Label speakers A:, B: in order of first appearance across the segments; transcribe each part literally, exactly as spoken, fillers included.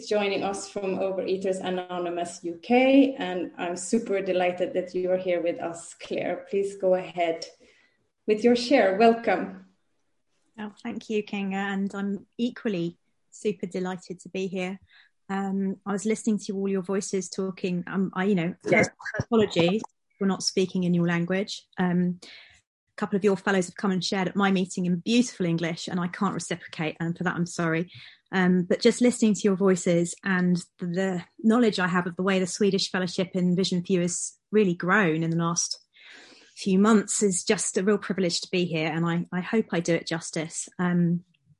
A: joining us from Overeaters Anonymous U K, and I'm super delighted that you are here with us, Claire. Please go ahead with your share. Welcome.
B: Oh, thank you, Kinga, and I'm equally super delighted to be here. Um, I was listening to all your voices talking. Um, I, you know, first, apologies for not speaking in your language. Um, a couple of your fellows have come and shared at my meeting in beautiful English, and I can't reciprocate, and for that I'm sorry. Um, but just listening to your voices and the, the knowledge I have of the way the Swedish Fellowship in Vision for You has really grown in the last few months is just a real privilege to be here, and I, I hope I do it justice. Um,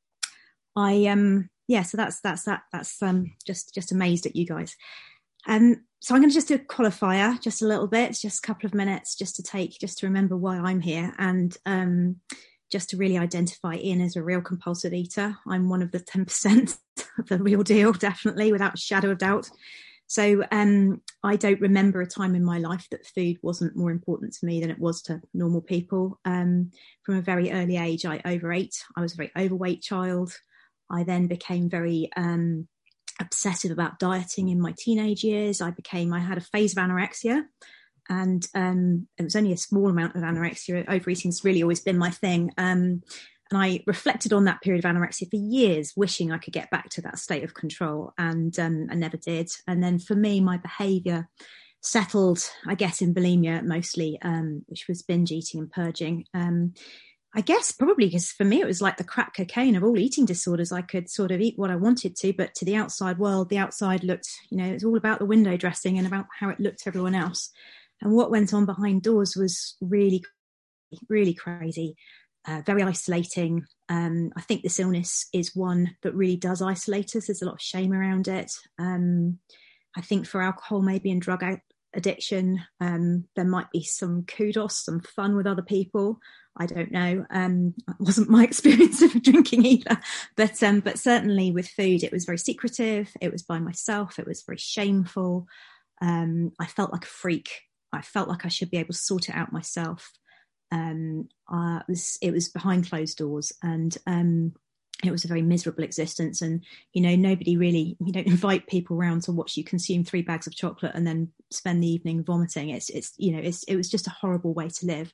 B: I um. Yeah, so that's that's that that's um just just amazed at you guys. Um so I'm going to just do a qualifier just a little bit, just a couple of minutes just to take just to remember why I'm here, and um just to really identify Ian as a real compulsive eater. I'm one of the ten percent of the real deal, definitely, without a shadow of doubt. So um I don't remember a time in my life that food wasn't more important to me than it was to normal people. Um from a very early age I overate. I was a very overweight child. I then became very um, obsessive about dieting in my teenage years. I became, I had a phase of anorexia, and um, it was only a small amount of anorexia. Overeating's really always been my thing. Um, and I reflected on that period of anorexia for years, wishing I could get back to that state of control, and um, I never did. And then for me, my behaviour settled, I guess, in bulimia mostly, um, which was binge eating and purging. Um, I guess probably because for me it was like the crack cocaine of all eating disorders. I could sort of eat what I wanted to, but to the outside world, the outside looked, you know, it was all about the window dressing and about how it looked to everyone else. And what went on behind doors was really, really crazy, uh, very isolating. Um, I think this illness is one that really does isolate us. There's a lot of shame around it. Um, I think for alcohol, maybe, and drug addiction, um, there might be some kudos, some fun with other people. I don't know. Um, it wasn't my experience of drinking either, but um, but certainly with food, it was very secretive. It was by myself. It was very shameful. Um, I felt like a freak. I felt like I should be able to sort it out myself. Um, uh, it was it was behind closed doors, and um, it was a very miserable existence. And you know, nobody really, you don't invite people around to watch you consume three bags of chocolate and then spend the evening vomiting. It's it's you know, it's it was just a horrible way to live.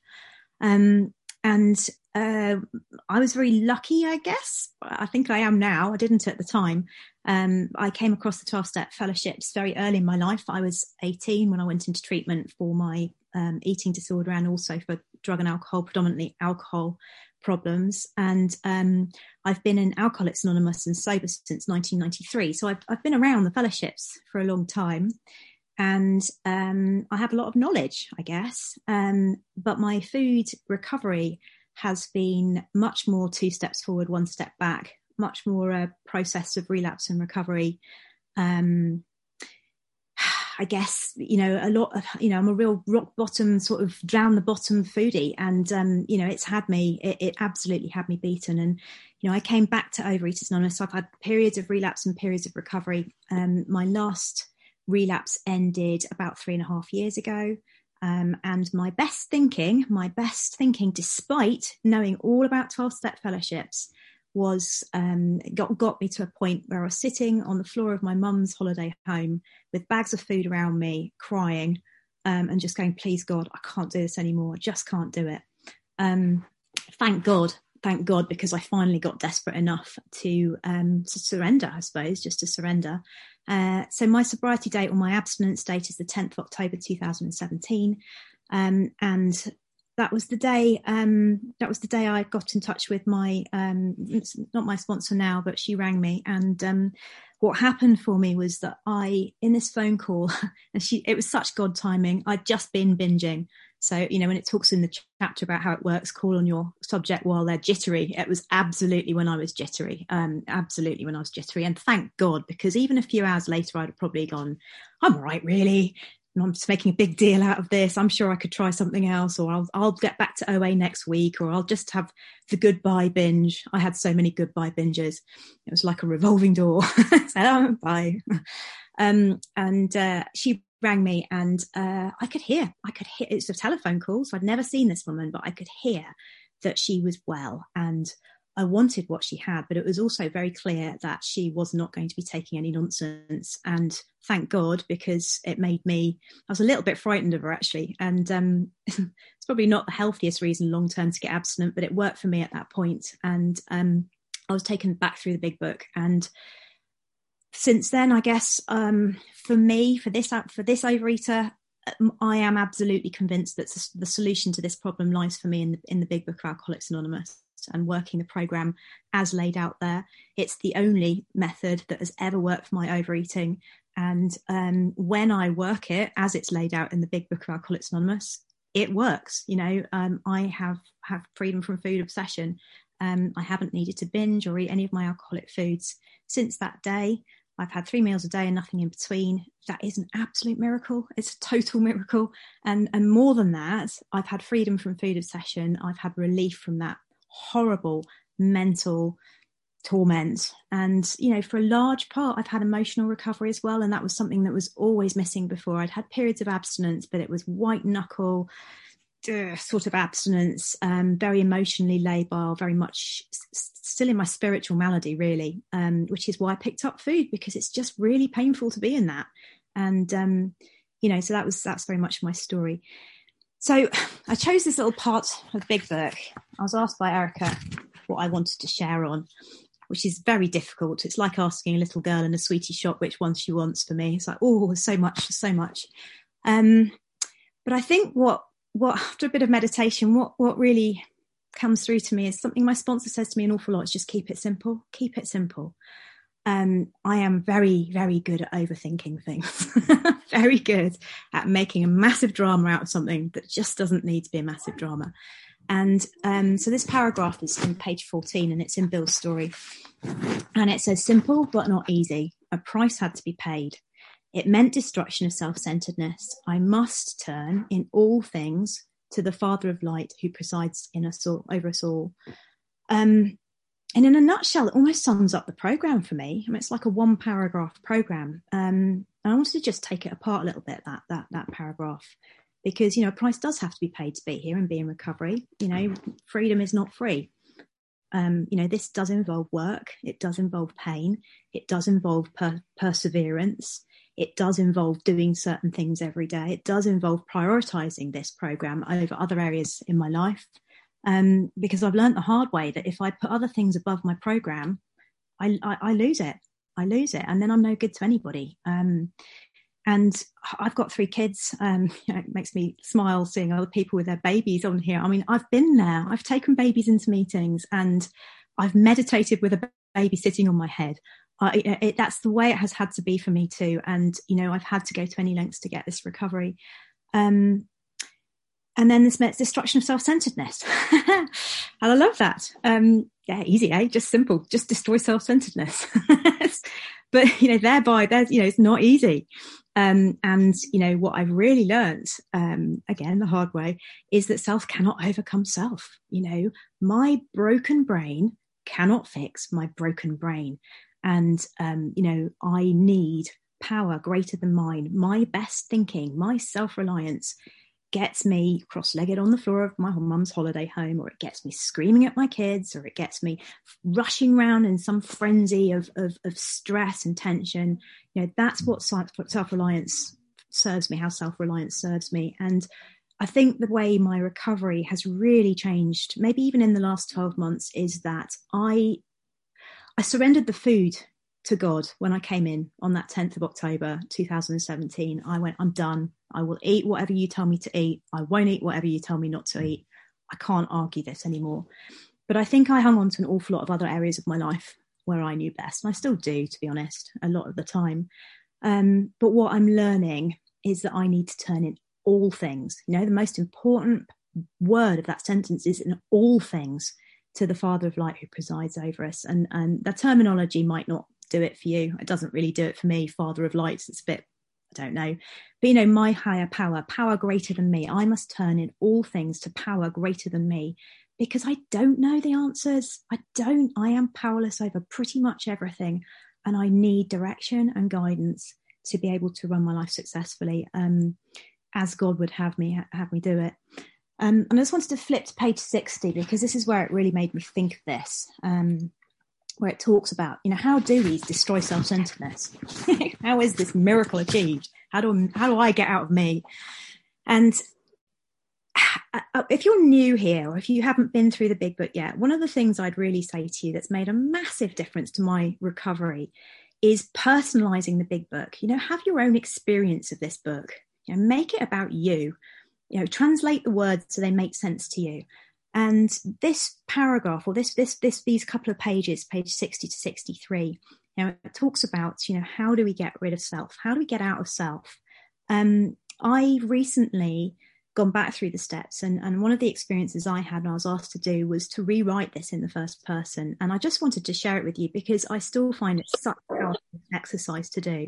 B: Um, And uh, I was very lucky, I guess. I think I am now. I didn't at the time. Um, I came across the twelve-step fellowships very early in my life. I was eighteen when I went into treatment for my um, eating disorder, and also for drug and alcohol, predominantly alcohol problems. And um, I've been in Alcoholics Anonymous and sober since nineteen ninety-three. So I've, I've been around the fellowships for a long time. And um, I have a lot of knowledge, I guess. Um, but my food recovery has been much more two steps forward, one step back, much more a process of relapse and recovery. Um, I guess, you know, a lot of, you know, I'm a real rock bottom, sort of down the bottom foodie. And, um, you know, it's had me, it, it absolutely had me beaten. And, you know, I came back to Overeaters Anonymous. So I've had periods of relapse and periods of recovery. Um, my last relapse ended about three and a half years ago. Um, and my best thinking, my best thinking, despite knowing all about twelve-step fellowships, was um, got, got me to a point where I was sitting on the floor of my mum's holiday home with bags of food around me, crying, um, and just going, please God, I can't do this anymore. I just can't do it. Um, thank God. Thank God, because I finally got desperate enough to, um, to surrender, I suppose, just to surrender. Uh, so my sobriety date or my abstinence date is the tenth of October two thousand seventeen. Um, and that was the day, um, that was the day I got in touch with my, um, it's not my sponsor now, but she rang me. And um, what happened for me was that I, in this phone call, and she, it was such God timing, I'd just been binging. So, you know, when it talks in the chapter about how it works, call on your subject while they're jittery. It was absolutely when I was jittery, um, absolutely when I was jittery. And thank God, because even a few hours later, I'd have probably gone, I'm all right, really. And I'm just making a big deal out of this. I'm sure I could try something else, or I'll, I'll get back to O A next week, or I'll just have the goodbye binge. I had so many goodbye binges. It was like a revolving door. So, oh, bye. Um, and uh, she rang me, and uh, I could hear, I could hear, it's a telephone call, so I'd never seen this woman, but I could hear that she was well. And I wanted what she had, but it was also very clear that she was not going to be taking any nonsense. And thank God, because it made me, I was a little bit frightened of her actually. And um, it's probably not the healthiest reason long term to get abstinent, but it worked for me at that point. And um, I was taken back through the big book. And since then, I guess um, for me, for this, for this overeater, I am absolutely convinced that the solution to this problem lies for me in the, in the big book of Alcoholics Anonymous, and working the program as laid out there. It's the only method that has ever worked for my overeating. And um, when I work it as it's laid out in the big book of Alcoholics Anonymous, it works. You know, um, I have, have freedom from food obsession. Um, I haven't needed to binge or eat any of my alcoholic foods since that day. I've had three meals a day and nothing in between. That is an absolute miracle. It's a total miracle. And, and more than that, I've had freedom from food obsession. I've had relief from that horrible mental torment. And, you know, for a large part, I've had emotional recovery as well. And that was something that was always missing before. I'd had periods of abstinence, but it was white knuckle uh, sort of abstinence, um, very emotionally labile, very much s- still in my spiritual malady, really, um, which is why I picked up food, because it's just really painful to be in that. And, um, you know, so that was, that's very much my story. So I chose this little part of the big book. I was asked by Erica what I wanted to share on, which is very difficult. It's like asking a little girl in a sweetie shop which one she wants for me. It's like, oh, there's so much, so much. Um, but I think what, what after a bit of meditation, what, what really comes through to me is something my sponsor says to me an awful lot. It's just keep it simple, keep it simple. Um, I am very, very good at overthinking things, very good at making a massive drama out of something that just doesn't need to be a massive drama. And um, so this paragraph is on page fourteen and it's in Bill's story. And it says, simple but not easy. A price had to be paid. It meant destruction of self-centeredness. I must turn in all things to the Father of Light who presides in us all, over us all. Um, And in a nutshell, it almost sums up the program for me. I mean, it's like a one paragraph program. Um, and I wanted to just take it apart a little bit, that, that, that paragraph, because, you know, a price does have to be paid to be here and be in recovery. You know, freedom is not free. Um, you know, this does involve work. It does involve pain. It does involve per- perseverance. It does involve doing certain things every day. It does involve prioritizing this program over other areas in my life. Um, because I've learned the hard way that if I put other things above my program, I, I, I lose it. I lose it. And then I'm no good to anybody. Um, and I've got three kids. Um, you know, it makes me smile seeing other people with their babies on here. I mean, I've been there. I've taken babies into meetings and I've meditated with a baby sitting on my head. I, it, that's the way it has had to be for me too. And, you know, I've had to go to any lengths to get this recovery. Um, And then this meant destruction of self-centeredness. And I love that. Um, yeah, easy, eh? Just simple. Just destroy self-centeredness. But, you know, thereby, there's, you know, it's not easy. Um, and, you know, what I've really learned, um, again, the hard way, is that self cannot overcome self. You know, my broken brain cannot fix my broken brain. And, um, you know, I need power greater than mine. My best thinking, my self-reliance gets me cross-legged on the floor of my mum's holiday home, or it gets me screaming at my kids, or it gets me rushing around in some frenzy of, of, of stress and tension. You know, that's what self-reliance serves me, how self-reliance serves me. And I think the way my recovery has really changed, maybe even in the last twelve months, is that I, I surrendered the food to God when I came in on that tenth of October, two thousand seventeen. I went, I'm done. I will eat whatever you tell me to eat. I won't eat whatever you tell me not to eat. I can't argue this anymore. But I think I hung on to an awful lot of other areas of my life where I knew best. And I still do, to be honest, a lot of the time. Um, but what I'm learning is that I need to turn in all things. You know, the most important word of that sentence is in all things to the Father of Light who presides over us. And, and the terminology might not do it for you. It doesn't really do it for me. Father of Lights, it's a bit, I don't know. But, you know, my higher power, power greater than me. I must turn in all things to power greater than me, because I don't know the answers. I don't. I am powerless over pretty much everything. And I need direction and guidance to be able to run my life successfully, um, as God would have me have me do it. Um, and I just wanted to flip to page sixty, because this is where it really made me think of this, um, where it talks about, you know, how do we destroy self-centeredness? How is this miracle achieved? How do, how do I get out of me? And if you're new here, or if you haven't been through the Big Book yet, one of the things I'd really say to you that's made a massive difference to my recovery is personalizing the Big Book. You know, have your own experience of this book. You know, make it about you. You know, translate the words so they make sense to you. And this paragraph, or this, this, this, these couple of pages, page sixty to sixty-three, you know, it talks about, you know, how do we get rid of self? How do we get out of self? Um, I recently gone back through the steps, and, and one of the experiences I had and I was asked to do was to rewrite this in the first person. And I just wanted to share it with you because I still find it such a powerful exercise to do.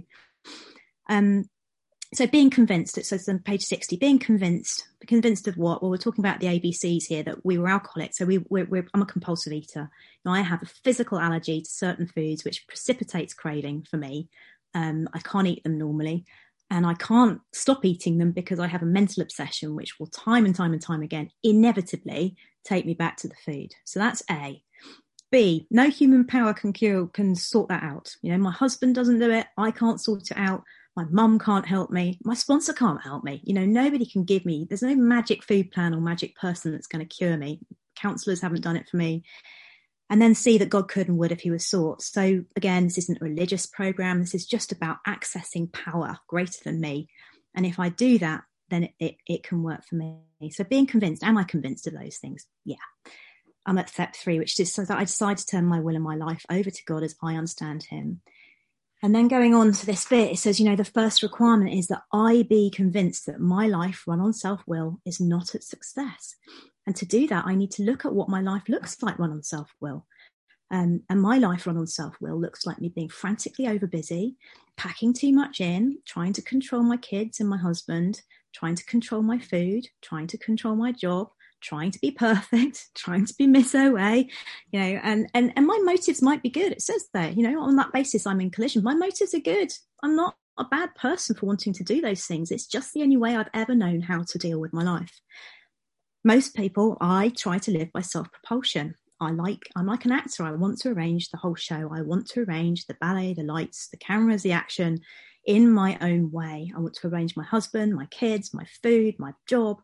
B: Um, So being convinced, it says on page sixty, being convinced, convinced of what? Well, we're talking about the A B Cs here, that we were alcoholics. So we, we're, we're, I'm a compulsive eater. Now, I have a physical allergy to certain foods, which precipitates craving for me. Um, I can't eat them normally, and I can't stop eating them because I have a mental obsession, which will time and time and time again, inevitably take me back to the food. So that's A. B, no human power can cure, can sort that out. You know, my husband doesn't do it. I can't sort it out. My mum can't help me. My sponsor can't help me. You know, nobody can give me, there's no magic food plan or magic person that's going to cure me. Counsellors haven't done it for me. And then see that God could and would if he was sought. So again, this isn't a religious program. This is just about accessing power greater than me. And if I do that, then it, it, it can work for me. So being convinced, am I convinced of those things? Yeah. I'm at step three, which is so that I decide to turn my will and my life over to God as I understand him. And then going on to this bit, it says, you know, the first requirement is that I be convinced that my life run on self-will is not a success. And to do that, I need to look at what my life looks like run on self-will. Um, and my life run on self-will looks like me being frantically overbusy, packing too much in, trying to control my kids and my husband, trying to control my food, trying to control my job, trying to be perfect, trying to be Miss O A, you know, and, and, and my motives might be good. It says there, you know, on that basis, I'm in collision. My motives are good. I'm not a bad person for wanting to do those things. It's just the only way I've ever known how to deal with my life. Most people, I try to live by self-propulsion. I like, I'm like an actor. I want to arrange the whole show. I want to arrange the ballet, the lights, the cameras, the action in my own way. I want to arrange my husband, my kids, my food, my job.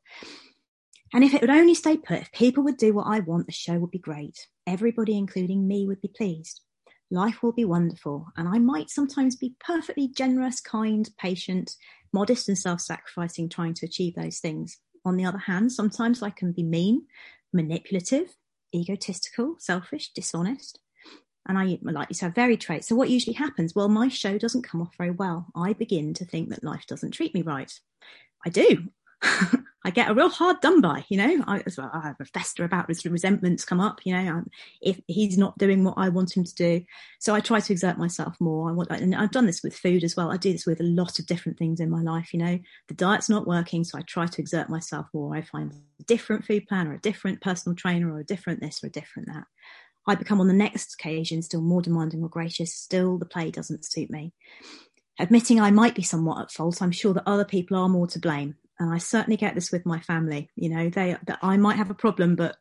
B: And if it would only stay put, if people would do what I want, the show would be great. Everybody, including me, would be pleased. Life will be wonderful. And I might sometimes be perfectly generous, kind, patient, modest and self-sacrificing, trying to achieve those things. On the other hand, sometimes I can be mean, manipulative, egotistical, selfish, dishonest. And I like to have varied traits. So what usually happens? Well, my show doesn't come off very well. I begin to think that life doesn't treat me right. I do. I get a real hard done by, you know, I, I have a fester about his resentments come up, you know, um, if he's not doing what I want him to do. So I try to exert myself more. I want, and I've done this with food as well. I do this with a lot of different things in my life, you know, the diet's not working. So I try to exert myself more. I find a different food plan or a different personal trainer or a different this or a different that. I become on the next occasion still more demanding or gracious. Still the play doesn't suit me. Admitting I might be somewhat at fault, I'm sure that other people are more to blame. And I certainly get this with my family, you know, they, that I might have a problem, but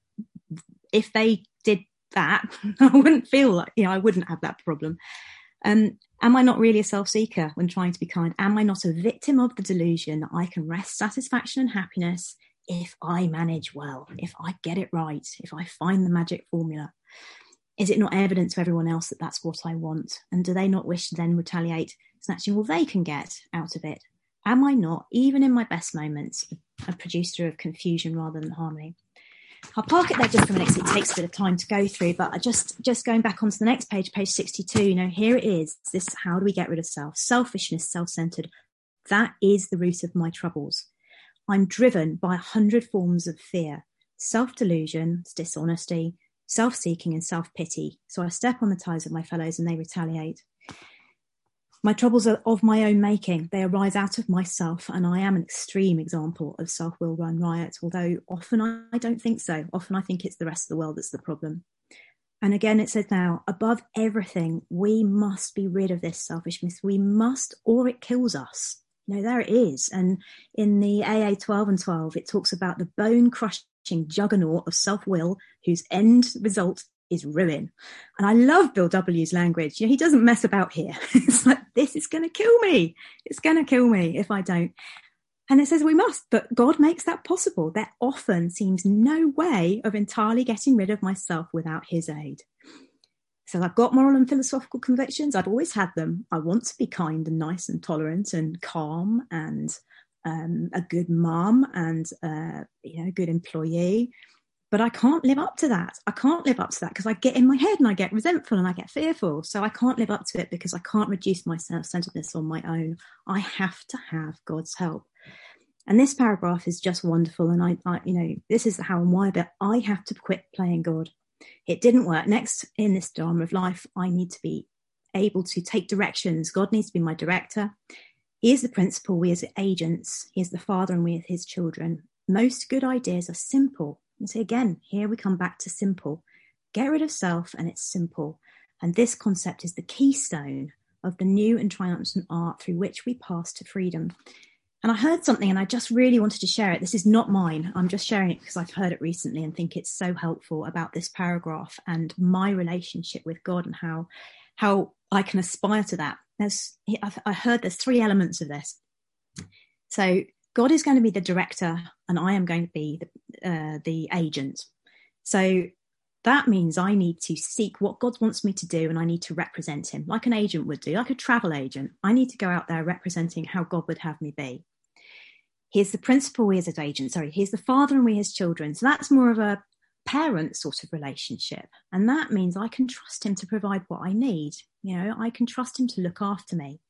B: if they did that, I wouldn't feel like, you know, I wouldn't have that problem. Um, am I not really a self-seeker when trying to be kind? Am I not a victim of the delusion that I can wrest satisfaction and happiness if I manage well, if I get it right, if I find the magic formula? Is it not evident to everyone else that that's what I want? And do they not wish to then retaliate, snatching all they can get out of it? Am I not, even in my best moments, a producer of confusion rather than harmony? I'll park it there just for a minute because it takes a bit of time to go through, but I just, just going back onto the next page, page sixty-two, you know, here it is. This, how do we get rid of self? Selfishness, self-centered. That is the root of my troubles. I'm driven by a hundred forms of fear, self-delusion, dishonesty, self-seeking and self-pity. So I step on the ties of my fellows and they retaliate. My troubles are of my own making. They arise out of myself, and I am an extreme example of self-will run riot, although often I don't think so. Often I think it's the rest of the world that's the problem. And again, it says now, above everything, we must be rid of this selfishness. We must, or it kills us. No, there it is. And in the A A twelve and twelve, it talks about the bone-crushing juggernaut of self-will whose end result is ruin. And I love Bill W's language. You know, he doesn't mess about here. It's like, this is going to kill me. It's going to kill me if I don't. And it says we must, but God makes that possible. There often seems no way of entirely getting rid of myself without his aid. So I've got moral and philosophical convictions. I've always had them. I want to be kind and nice and tolerant and calm and um, a good mum and, uh, you know, a good employee. But I can't live up to that. I can't live up to that because I get in my head and I get resentful and I get fearful. So I can't live up to it because I can't reduce my self-centeredness on my own. I have to have God's help. And this paragraph is just wonderful. And I, I you know, this is the how and why, but I have to quit playing God. It didn't work. Next, in this drama of life, I need to be able to take directions. God needs to be my director. He is the principal. We as agents. He is the father and we are his children. Most good ideas are simple. And so again, here we come back to simple. Get rid of self and it's simple. And this concept is the keystone of the new and triumphant art through which we pass to freedom. And I heard something and I just really wanted to share it. This is not mine. I'm just sharing it because I've heard it recently and think it's so helpful about this paragraph and my relationship with God and how, how I can aspire to that. There's, I heard there's three elements of this. So God is going to be the director and I am going to be the, uh, the agent. So that means I need to seek what God wants me to do and I need to represent him like an agent would do, like a travel agent. I need to go out there representing how God would have me be. He's the principal, we as his agent. Sorry, he's the father and we his children. So that's more of a parent sort of relationship. And that means I can trust him to provide what I need. You know, I can trust him to look after me.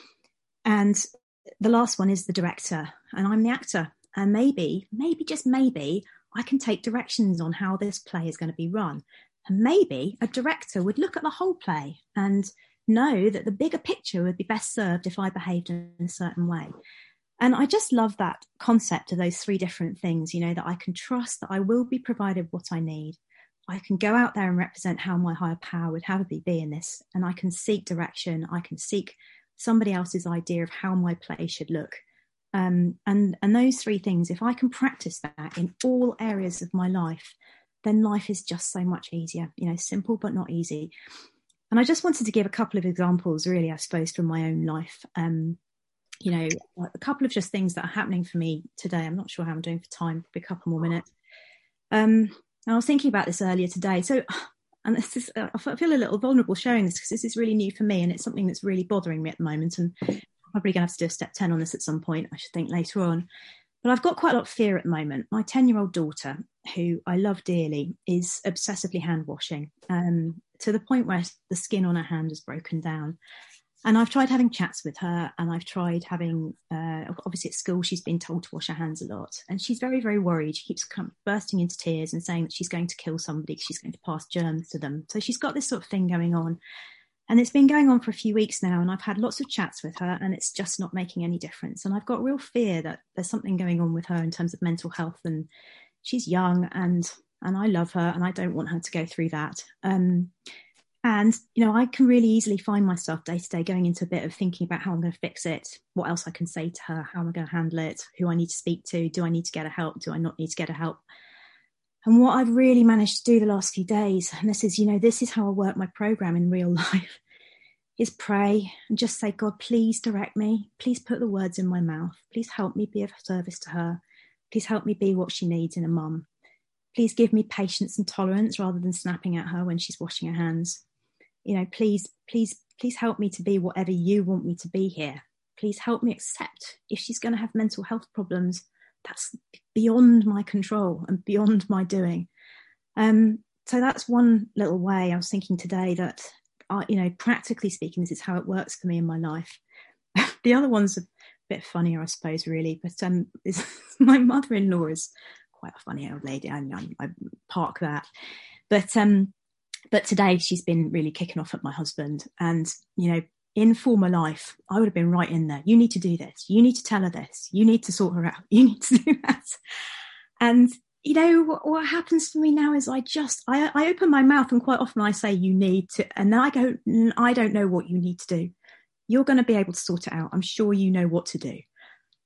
B: And the last one is the director and I'm the actor. And maybe, maybe just maybe I can take directions on how this play is going to be run. And maybe a director would look at the whole play and know that the bigger picture would be best served if I behaved in a certain way. And I just love that concept of those three different things, you know, that I can trust that I will be provided what I need. I can go out there and represent how my higher power would have me be in this. And I can seek direction. I can seek somebody else's idea of how my play should look. Um, and, and those three things, if I can practice that in all areas of my life, then life is just so much easier, you know, simple but not easy. And I just wanted to give a couple of examples, really, I suppose, from my own life. Um, you know, a couple of just things that are happening for me today. I'm not sure how I'm doing for time, probably a couple more minutes. Um, I was thinking about this earlier today. So, and this is, uh, I feel a little vulnerable sharing this because this is really new for me and it's something that's really bothering me at the moment. And I'm probably going to have to do a step ten on this at some point, I should think later on. But I've got quite a lot of fear at the moment. My ten-year-old daughter, who I love dearly, is obsessively hand washing um, to the point where the skin on her hand has broken down. And I've tried having chats with her and I've tried having, uh, obviously at school, she's been told to wash her hands a lot. And she's very, very worried. She keeps kind of bursting into tears and saying that she's going to kill somebody because she's going to pass germs to them. So she's got this sort of thing going on. And it's been going on for a few weeks now. And I've had lots of chats with her and it's just not making any difference. And I've got real fear that there's something going on with her in terms of mental health. And she's young and, and I love her and I don't want her to go through that. Um, And, you know, I can really easily find myself day to day going into a bit of thinking about how I'm going to fix it, what else I can say to her, how am I going to handle it, who I need to speak to, do I need to get her help, do I not need to get her help? And what I've really managed to do the last few days, and this is, you know, this is how I work my program in real life, is pray and just say, God, please direct me. Please put the words in my mouth. Please help me be of service to her. Please help me be what she needs in a mum. Please give me patience and tolerance rather than snapping at her when she's washing her hands. You know, please, please, please help me to be whatever you want me to be here. Please help me accept if she's going to have mental health problems. That's beyond my control and beyond my doing. Um, so that's one little way I was thinking today that, uh, you know, practically speaking, this is how it works for me in my life. The other one's a bit funnier, I suppose, really. But um, is, my mother-in-law is quite a funny old lady. I, I, I park that. But um, But today she's been really kicking off at my husband. And, you know, in former life, I would have been right in there. You need to do this. You need to tell her this. You need to sort her out. You need to do that. And, you know, what, what happens for me now is I just, I, I open my mouth and quite often I say, you need to, and then I go, I don't know what you need to do. You're going to be able to sort it out. I'm sure you know what to do.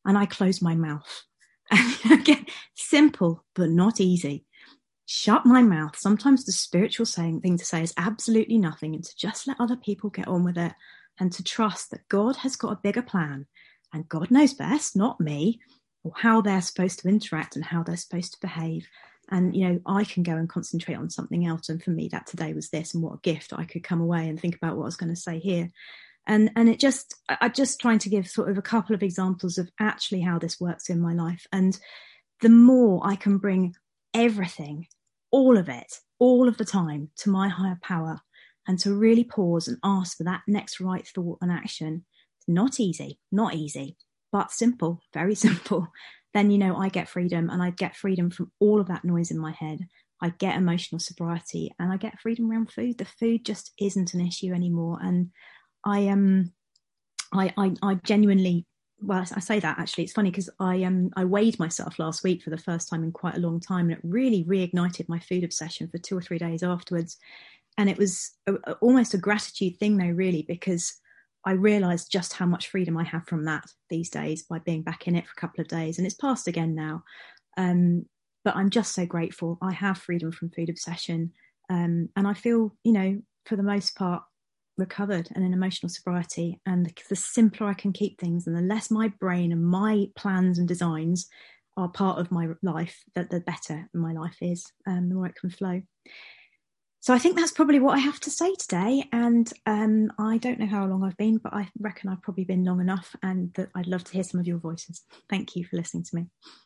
B: and I close my mouth. And again, simple, but not easy. Shut my mouth. Sometimes the spiritual saying thing to say is absolutely nothing, and to just let other people get on with it, and to trust that God has got a bigger plan, and God knows best, not me, or how they're supposed to interact and how they're supposed to behave. And, you know, I can go and concentrate on something else. And for me, that today was this, and what a gift I could come away and think about what I was going to say here. And and it just, I'm just trying to give sort of a couple of examples of actually how this works in my life. And the more I can bring everything, all of it, all of the time to my higher power, and to really pause and ask for that next right thought and action. It's not easy, not easy, but simple, very simple. Then, you know, I get freedom, and I get freedom from all of that noise in my head. I get emotional sobriety, and I get freedom around food. The food just isn't an issue anymore. And I um, I, I, I genuinely, well, I say that actually, it's funny because I um, I weighed myself last week for the first time in quite a long time, and it really reignited my food obsession for two or three days afterwards. And it was a, a, almost a gratitude thing though, really, because I realised just how much freedom I have from that these days by being back in it for a couple of days. And it's passed again now. Um, but I'm just so grateful. I have freedom from food obsession. Um, and I feel, you know, for the most part, recovered and in emotional sobriety. And the, the simpler I can keep things, and the less my brain and my plans and designs are part of my life, that the better my life is, um, the more it can flow. So I think that's probably what I have to say today. And um, I don't know how long I've been, but I reckon I've probably been long enough, and that I'd love to hear some of your voices. Thank you for listening to me.